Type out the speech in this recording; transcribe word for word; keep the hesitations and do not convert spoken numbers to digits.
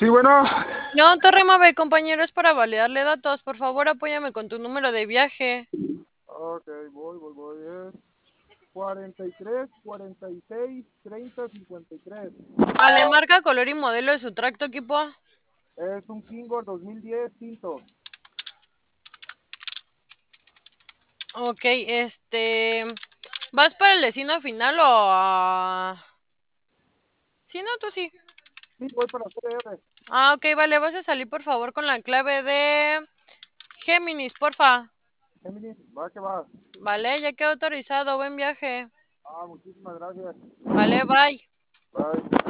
Sí, bueno. No, Torre Mave, compañero, es para validarle datos. Por favor, apóyame con tu número de viaje. Ok, voy, voy, voy. Es cuarenta y tres, cuarenta y seis, treinta, cincuenta y tres. Vale, marca, color y modelo de su tracto, equipo. Es un Kingor dos mil diez tinto. Ok, este... ¿Vas para el destino final o a...? Sí, no, tú sí. Sí, voy para C R. Ah, ok, vale, vas a salir por favor con la clave de Géminis, porfa. Géminis, va que va. Vale, ya quedó autorizado, buen viaje. Ah, muchísimas gracias. Vale, bye. Bye.